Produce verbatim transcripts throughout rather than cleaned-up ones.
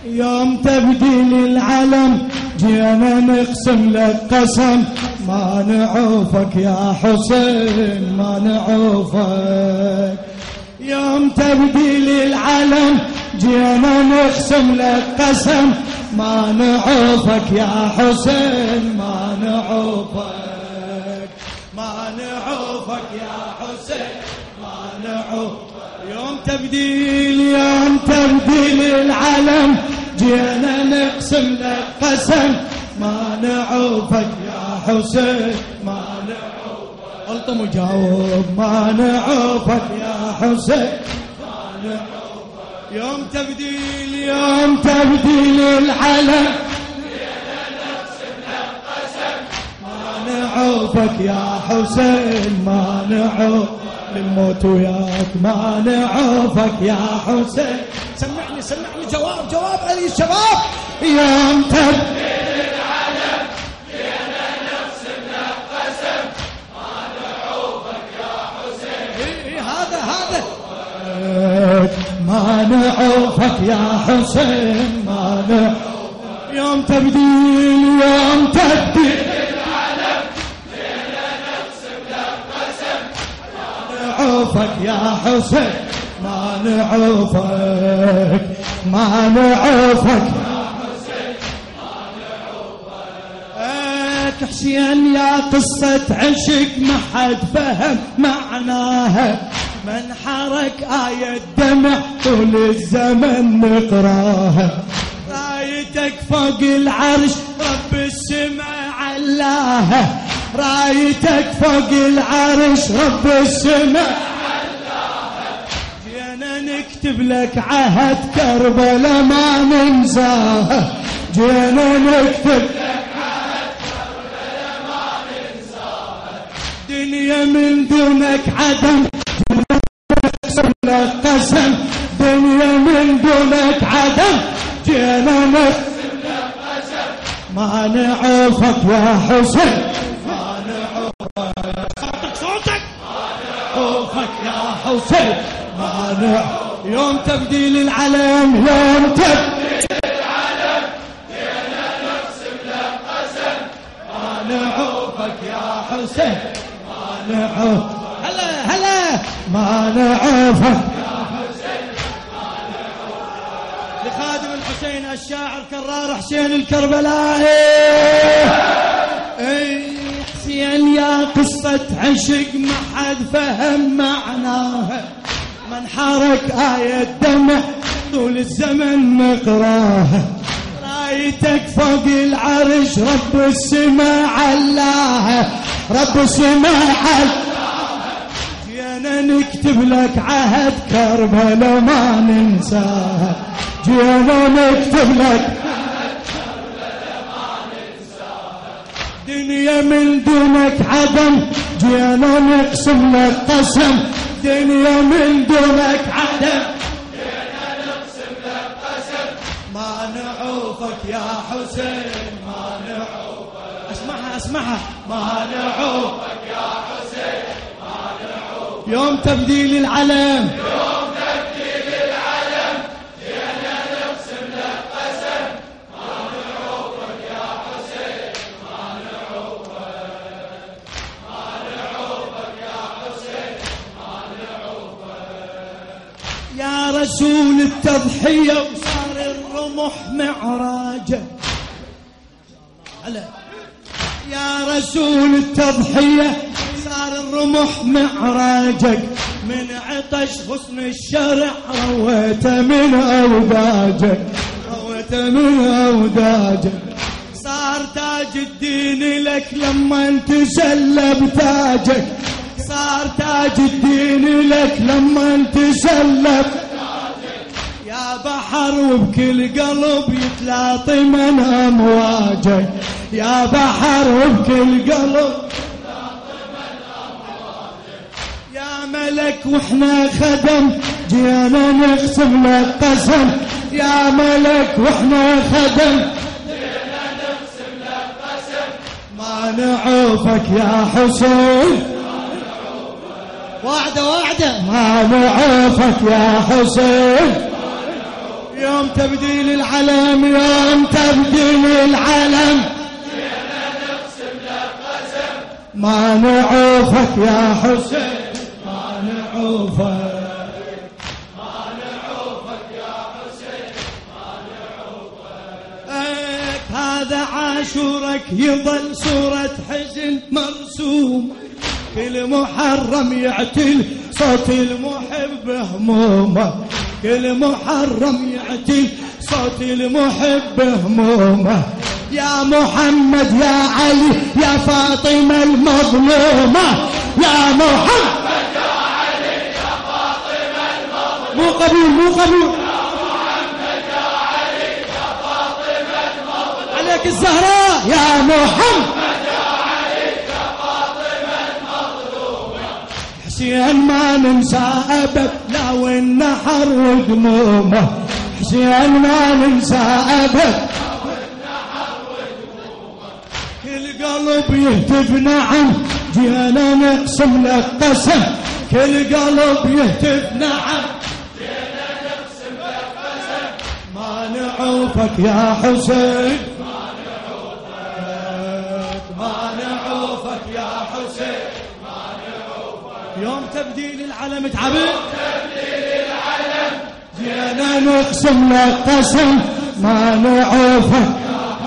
يوم تبديل العلم جينا نقسم لك قسم، ما نعوفك يا حسين ما نعوفك. يوم تبديل العلم جينا نقسم لك قسم، ما نعوفك يا حسين ما نعوفك، ما نعوفك يا حسين ما نعوفك. يوم تبديل يوم تبديل العلم جينا نقسم لك قسم، ما نعوفك يا حسين ما نعوفك. الطم وجاوب ما نعوفك يا حسين ما نعوفك. يوم تبديل يوم تبديل العلم جينا نقسم لك قسم، ما نعوفك يا حسين ما نعوفك. للموت وياك ما نعوفك يا حسين. سمعني سمعني جواب جواب علي الشباب. يوم تبديل العلم جينا نقسم لك قسم، ما نعوفك يا حسين. إيه هذا هذا ما نعوفك يا حسين ما نعوفك. يوم تبديل يوم تبديل نعوفك يا حسين ما نعوفك، ما نعوفك يا حسين ما نعوفك. حسين يا قصة عشق ما حد فهم معناها، من حرك آية دمع طول الزمن نقراها. رايتك فوق العرش رب السماء علاها، رايتك فوق العرش رب السماء علاها. جينا نكتب لك عهد كربلاء ما ننساها، جينا نكتب لك عهد كربلاء ما ننساها. دنيا من دونك عدم نقسم لك قسم، دنيا من دونك عدم جينا نقسم لك قسم، ما نعوفك يا حسين ما نعوفك. صوتك صوتك ما نعوفك يا حسين ما نعوفك. يوم تبديل العلم يوم تبديل العلم جينا نقسم لك قسم، ما نعوفك يا حسين ما نعوفك. هلا هلا ما نعوفك يا حسين ما نعوفك. لخادم الحسين الشاعر كرار حسين الكربلائي. اي حسين يا قصة عشق ما حد فهم معناها، من حرك آية دمع طول الزمن نقراها. رايتك فوق العرش رب السماء علاها، رب السماء علاها. جينا نكتب لك عهد كربلاء ما ننساها، جينا نكتب لك عهد كربلاء ما ننساها. دنيا من دونك عدم جينا نقسم لك قسم، دنيا من دونك عدم جينا نقسم لك قسم، ما نعوفك يا حسين ما نعوفك. اسمعها اسمعها ما نعوفك يا حسين ما نعوفك. يوم تبديل العلم يوم تبديل العلم جينا نقسم لك قسم، ما نعوفك يا حسين ما نعوفك، ما نعوفك يا حسين ما نعوفك. يا رسول التضحية وصار الرمح معراجه. هلا يا رسول التضحية صار الرمح معراجك، من عطش غصن الشرع رويت من أوداجك، رويت من أوداجك. صار تاج الدين لك لما تسلب تاجك، صار تاج الدين لك لما تسلب تاجك. يا بحر وبكل قلب يتلاطي من أمواجك، يا بحر وبكل قلب يا ملك واحنا خدم جينا نقسم لك قسم، يا ملك واحنا خدم جينا نقسم لك قسم، ما نعوفك يا حسين وعده وعده، ما نعوفك يا حسين. يوم تبديل العلم يوم تبديل العلم جينا نقسم لك قسم ما نعوفك يا حسين ما نعوفك ما نعوفك يا حسين ما نعوفك. هذا عاشورك يظل صورة حزن مرسوم كل محرم يعتل صوت المحب همومه كل محرم يعتل صوت المحب همومه. يا محمد يا علي يا فاطمة المظلومة يا محمد يا علي يا فاطمة المظلومة مو قبول مو قبول يا محمد يا علي يا فاطمة المظلومة عليك الزهراء يا محمد يا علي يا فاطمة المظلومة. حسين ما ننسى أبد لا والنحر ودمومه حسين ما ننسى أبد كل قلب يهتف نعم جينا نقسم لك قسم كل قلب يهتف نعم جينا نقسم لك قسم ما نعوفك يا حسين ما نعوفك ما نعوفك يا حسين ما نعوفك. يوم تبديل العلم تعبت يوم تبديل العلم جينا نقسم لك قسم ما نعوفك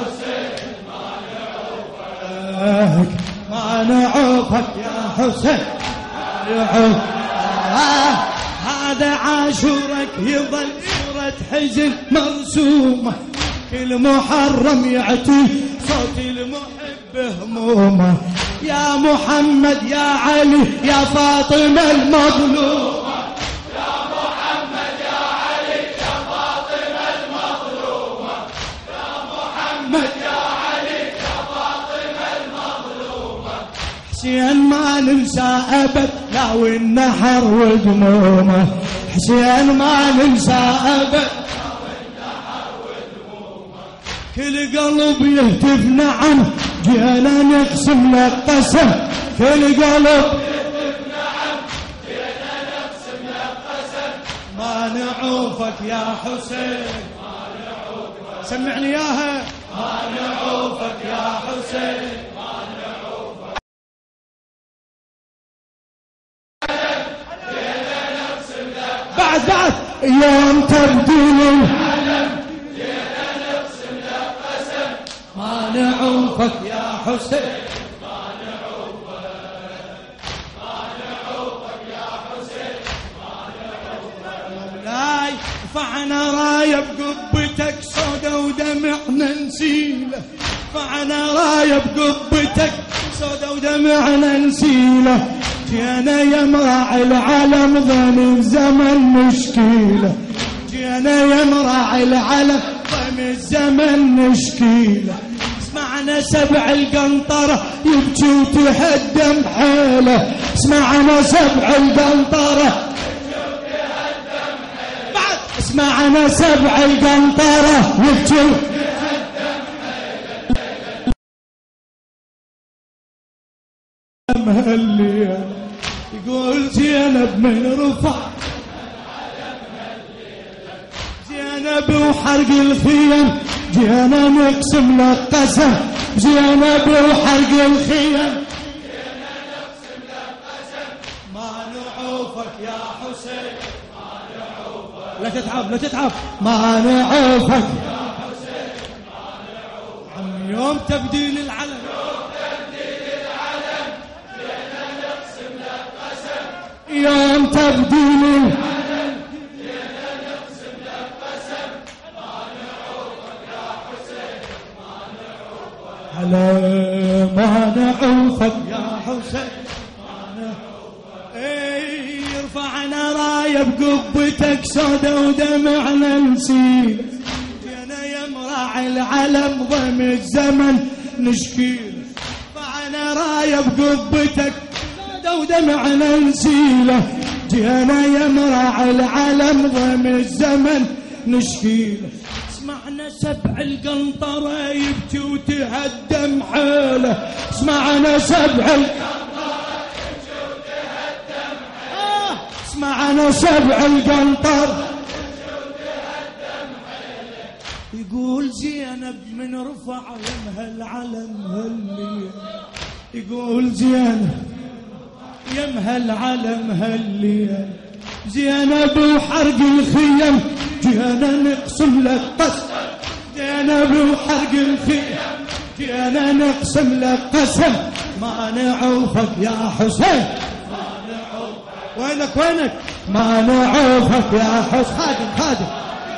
ما نعوفك يا حسين ما نعوفك. آه هذا عاشورك يظل صورة حزن مرسومة كل محرم يعتي صوت المحب همومه. يا محمد يا علي يا فاطمة المظلومة يا محمد يا علي يا فاطمة المظلومة يا محمد يا حسين ما ننسى أبد لا والنحر ودمومه حسين ما ننسى أبد لا والنحر ودمومه كل قلب يهتف نعم جينا نقسم لك قسم كل قلب يهتف نعم جينا نقسم لك قسم ما نعوفك يا حسين ما نعوفك. سمعني اياها ما نعوفك يا حسين بعد بعد. يوم تبديل العلم جينا نقسم لك قسم ما نعوفك يا حسين ما نعوفك ما نعوفك يا حسين ما نعوفك. مولاي رفعنا راية بقبتك سودا ودمعنا نسيله رفعنا راية بقبتك سودا ودمعنا نسيله جينا يمرع العلم ضم الزمن مشكيله جينا يمرع العلم ضم الزمن مشكيله. اسمعنا سبع القنطرة يبكي وتهدم حيله اسمعنا سبع القنطرة بعد اسمعنا سبع القنطرة يبكي مهلي يقول زينب من رفع زينب وحرق الخيم جينا نقسم لك قسم زينب وحرق الخيم جينا نقسم لك قسم ما نعوفك يا حسين ما نعوفك. لا تتعب لا تتعب ما نعوفك يا حسين ما نعوفك. عم يوم تبديل العلم يوم تبديل العلم جينا نقسم لك قسم ما نعوفك يا حسين ما نعوفك. على ما نعوفك يا حسين ما نعوفك. اي رفعنا راية بقبتك سودا ودمعنا نسيل جينا يمرع العلم ضم الزمن نشكيل رفعنا راية بقبتك ودمعنا نسيله جينا يمرع العلم ضم الزمن نشكيله. اسمعنا سبع القنطرة يبكي وتهدم حيله اسمعنا سبع القنطرة يبكي وتهدم حيله اسمعنا سبع القنطرة يبكي وتهدم يقول زينب من رفع يمها العلم هالليل، يقول زينب يمها العلم هالليل، زينب وحرق الخيم جينا نقسم لك قسم، زينب وحرق الخيم جينا نقسم لك قسم، ما نعوفك يا حسين ما نعوفك. وينك وينك ما نعوفك يا حسين. خادم خادم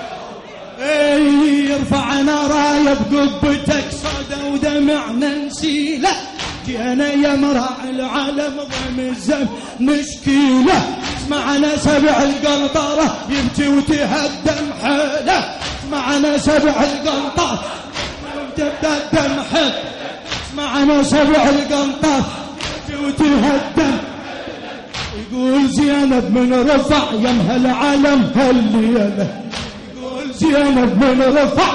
اي رفعنا رايه بقبتك صدى ودمعنا نسيله، جينا يا مراعي العالم ضم الزم نشكيله، اسمعنا سبع القنطره يبكي وتهدم حيله، اسمعنا سبع القنطره تهدم حيله، اسمعنا سبع القنطره يبكي وتهدم. يقول زينب من رفع يمها العالم هالليله، يقول زينب من رفع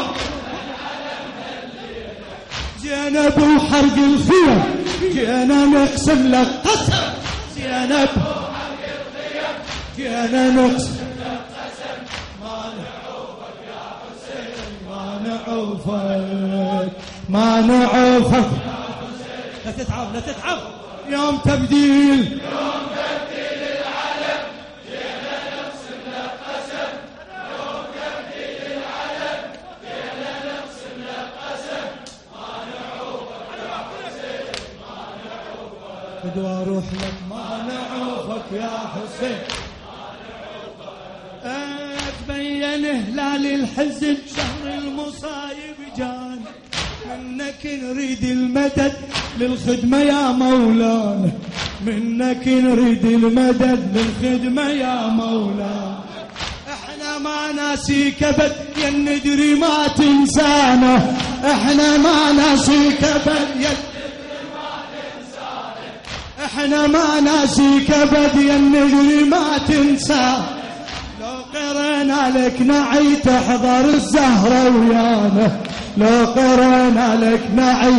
زينب وحرق الخيم جينا نقسم لك قسم، زينب وحرق الخيم جينا نقسم لك قسم، ما نعوفك يا حسين ما نعوفك ما نعوفك يا حسين. لا تتعب لا تتعب. يوم تبديل يوم تبديل العلم جينا نقسم لك قسم، يوم تبديل العلم جينا نقسم لك قسم، ما نعوفك يا حسين ما نعوفك. بدو اروح لك ما نعوفك يا حسين ما نعوفك. تبين هلال الحزن شهر المصايب جان، منك نريد المدد للخدمة يا مولانا، منك نريد المدد للخدمة يا مولانا. احنا ما ناسيك ابد يا ندري ما تنسانا، احنا ما ناسيك ابد يا ندري ما تنسانا، احنا ما ناسيك ابد يا ندري ما تنسانا. لو قرينا لك نعي تحضر الزهرة ويانا، لو قرينا لك نعي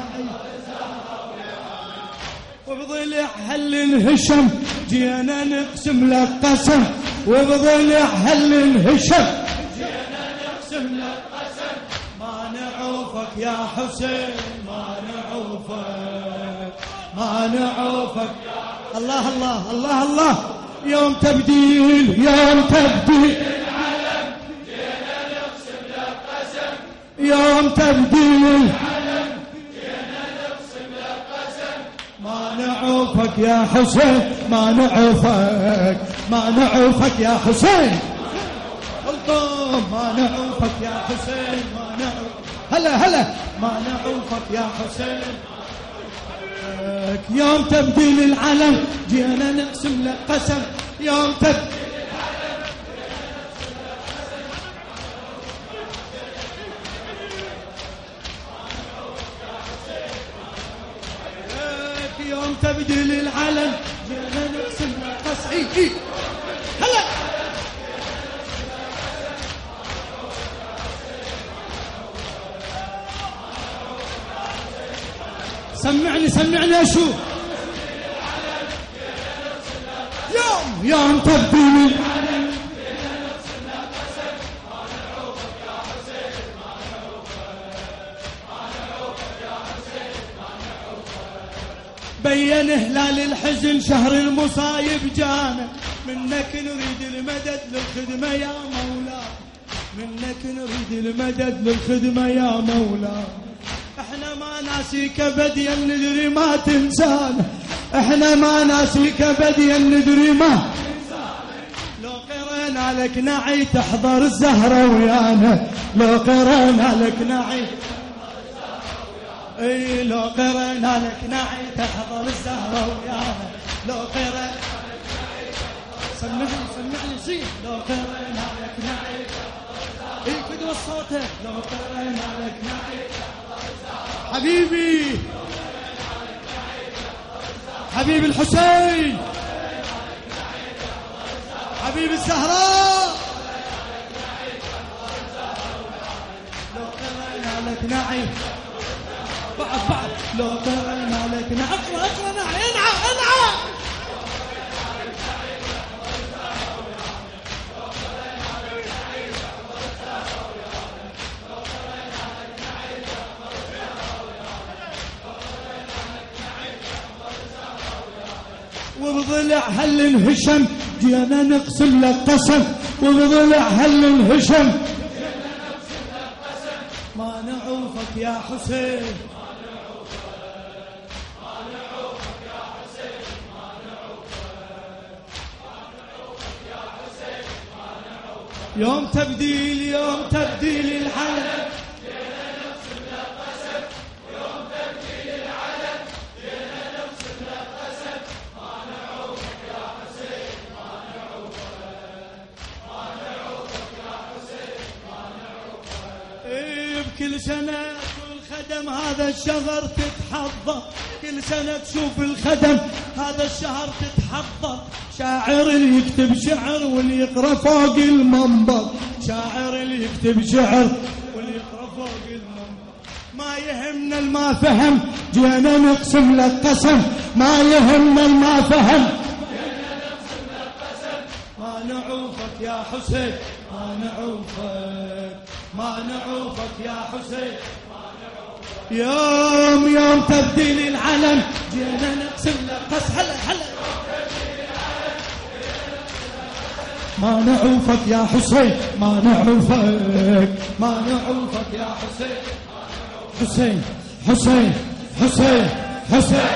وبضلع هل انهشم جينا نقسم لك قسم، وبضلع هل انهشم جينا نقسم لك قسم، ما نعوفك يا حسين ما نعوفك ما نعوفك. الله الله الله الله. يوم تبديل يوم تبديل العلم جينا نقسم لك قسم، يوم تبديل العلم جينا نقسم لك قسم، ما نعوفك يا حسين ما نعوفك ما نعوفك يا حسين. قلتم ما نعوفك يا حسين ما نعوفك. هلا هلا ما نعوفك يا حسين. يوم تبديل العلم جينا نقسم لك قسم، يوم تبديل العلم جينا نقسم لك قسم، يوم تبديل العلم جينا نقسم لك قسم. اي اي هلا سمعني سمعني اشوف. يوم يوم تبديل العلم جينا نقسم لك قسم، ما نعوفك يا حسين ما نعوفك ما نعوفك يا حسين ما نعوفك. بين هلال الحزن شهر المصايب جانا، منك نريد المدد للخدمة يا مولانا، منك نريد المدد للخدمة يا مولانا. احنا ما ناسيك بديا ندري ما تنسانا، احنا ما ناسيك بديا ندري ما تنسانا. لو قرينا لك نعي تحضر الزهرة ويانا، لو قرينا لك نعي اي لو قرينا لك نعي تحضر الزهرة ويانا، لو قرينا لك نعي سمعني سمعني صيح. لو قرينا لك نعي اي كده صوتك. لو قرينا لك نعي حبيبي حبيب الحسين حبيب الزهراء، لو قرينا لك نعي بعد بعد. لو قرينا لك نعي اقرا اقرا نعي انعى انعى. وبضلع هل انهشم جينا نقسم لك قسم وبضلع هل انهشم ما نعوفك يا حسين ما نعوفك يا حسين ما نعوفك يا حسين ما نعوفك يوم تبديل يوم تبديل العالم جينا نقسم لك قسم ويوم تبديل العالم جينا نقسم لك قسم ما نعوفك يا حسين ما نعوفك ما نعوفك يا حسين ما نعوفك إيه بكل سنة الخدم هذا الشهر تتحضر كل سنة تشوف الخدم هذا الشهر تتحضر شاعر اللي يكتب شعر واللي يقرأ فوق المنبر شاعر اللي يكتب شعر واللي يقرأ فوق المنبر ما يهمنا الما فهم جينا نقسم لك قسم ما يهمنا الما فهم جينا نقسم لك قسم ما نعوفك يا حسين ما نعوفك ما نعوفك يا حسين يوم يوم تبديل العلم جينا نقسم لك قسم هلا هلا ما نعوفك يا حسين ما نعوفك ما نعوفك يا حسين حسين حسين حسين حسين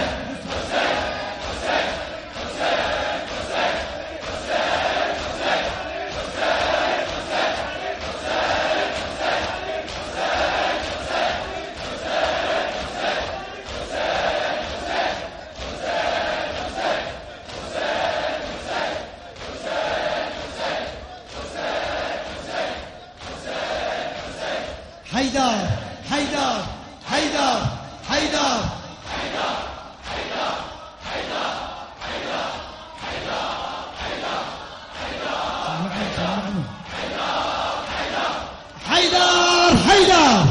حيدر حيدر حيدر حيدر حيدر حيدر حيدر حيدر حيدر حيدر حيدر حيدر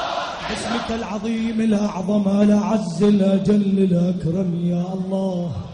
باسمك العظيم الأعظم الأعز الأجل الأكرم يا الله